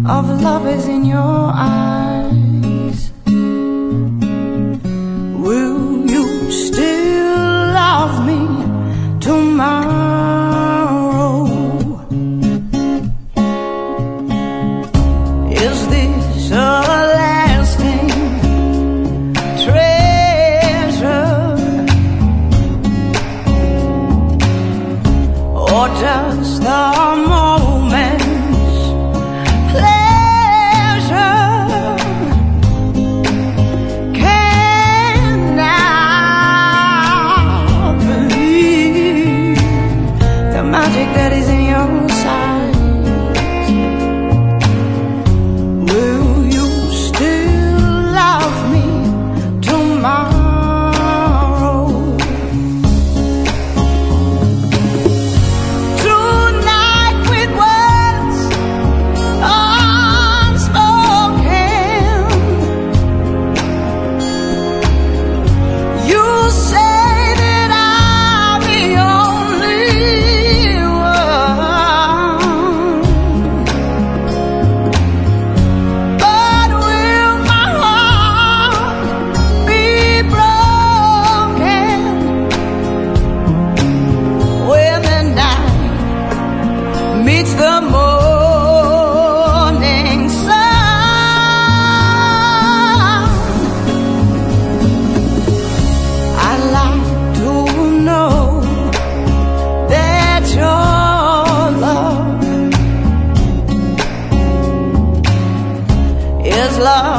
of love is in your eyes. Will you still love me tomorrow? Is this a lasting treasure, or just the moment's pleasure? Can I believe the magic that is in your sight? Will you still love me tomorrow? Tonight with words unspoken, you say that I'm the only one. But will my heart be broken when the night meets the morning sun? I'd like to know that your love is love